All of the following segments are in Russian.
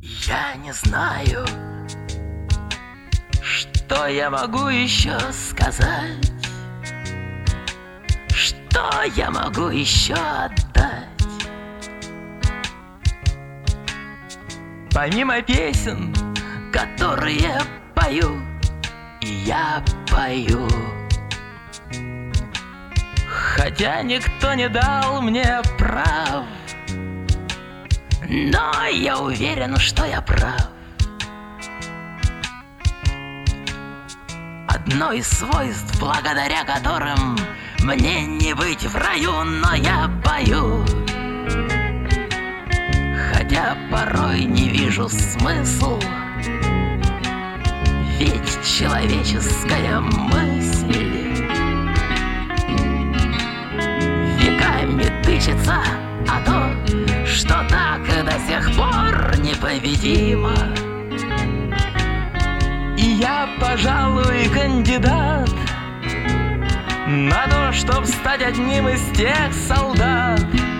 Я не знаю, что я могу еще сказать, что я могу еще отдать. Помимо песен, которые пою, я пою. Хотя никто не дал мне прав, но я уверен, что я прав. Одно из свойств, благодаря которым мне не быть в раю, но я пою. Хотя порой не вижу смысл, ведь человеческая мысль веками тычется, а то, что так до сих пор непобедимо. И я, пожалуй, кандидат на то, чтоб стать одним из тех солдат,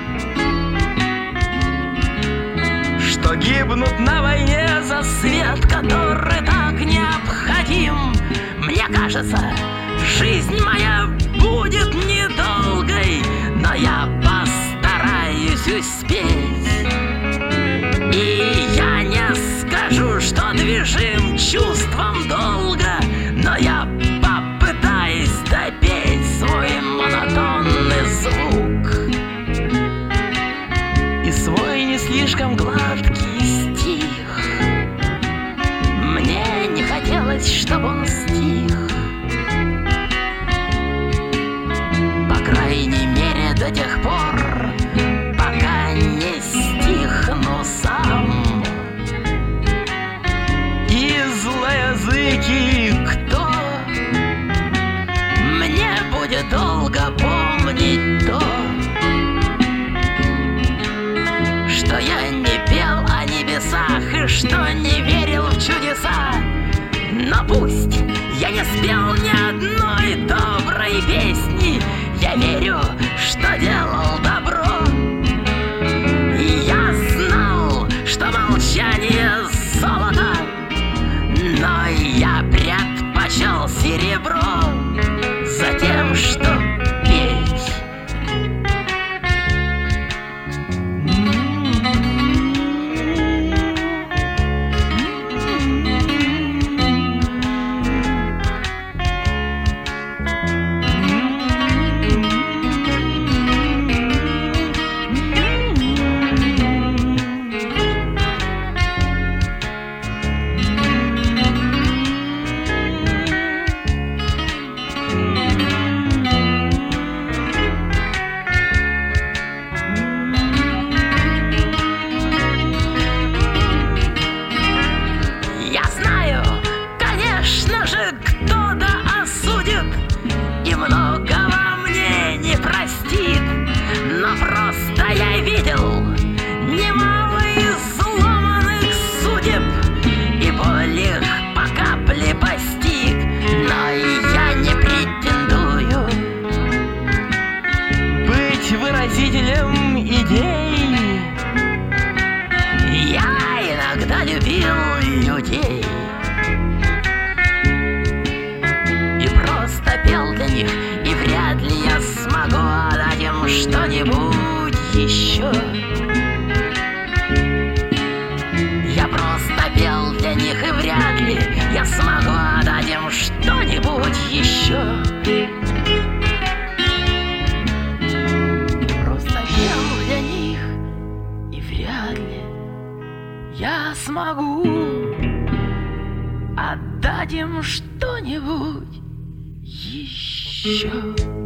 что гибнут на войне за свет, который так необходим. Мне кажется, жизнь моя будет недолгой, но я постараюсь успеть. И я не скажу, что движим чувством долга, но я попытаюсь допеть свой монотонный звук и свой не слишком гладкий стих. Мне не хотелось, чтобы он стих, по крайней мере до тех пор, пока не стихну сам. И злоязыки кто мне будет долго помнить то, что я не пел о небесах и что не верил в чудеса. Но пусть я не спел ни одной доброй песни, я верю, что делал добро. И я знал, что молчание золото, но я предпочел серебро за тем, что петь. Кто-то осудит и многого мне не простит, но просто я видел немало изломанных судеб, и боль их по капле постиг. Но я не претендую быть выразителем идей. Я иногда любил людей просто пел для них, и вряд ли я смогу отдать им что-нибудь еще. Я просто пел для них, и вряд ли я смогу отдать им что-нибудь еще. Я просто пел для них, и вряд ли я смогу отдать им что-нибудь еще.